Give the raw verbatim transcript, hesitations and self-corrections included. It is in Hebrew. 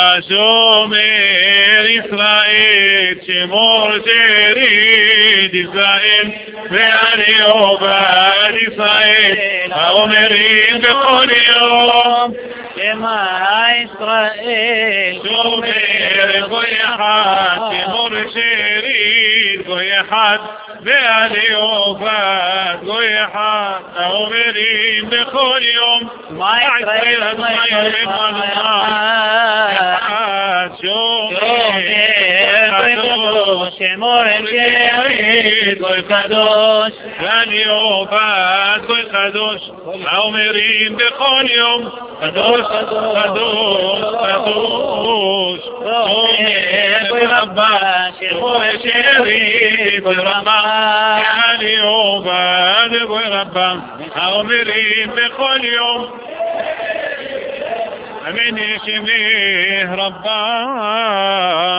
שומר ישראל, שמור שארית ישראל, ואני עובד ישראל, האומרים בכל יום, שמע ישראל, שומר גוי אחד, שמור שארית גוי אחד, ואני עובד גוי אחד, האומרים בכל יום, שמע ישראל, שמע ישראל, שמור שארית גוי קדוש, ואני עובד גוי קדוש, האומרים בכל יום, קדוש, קדוש, קדוש, גוי רבה, שמור שארית גוי רבה, ואני עובד גוי רבה, האומרים בכל יום, אמן ישמח רבה.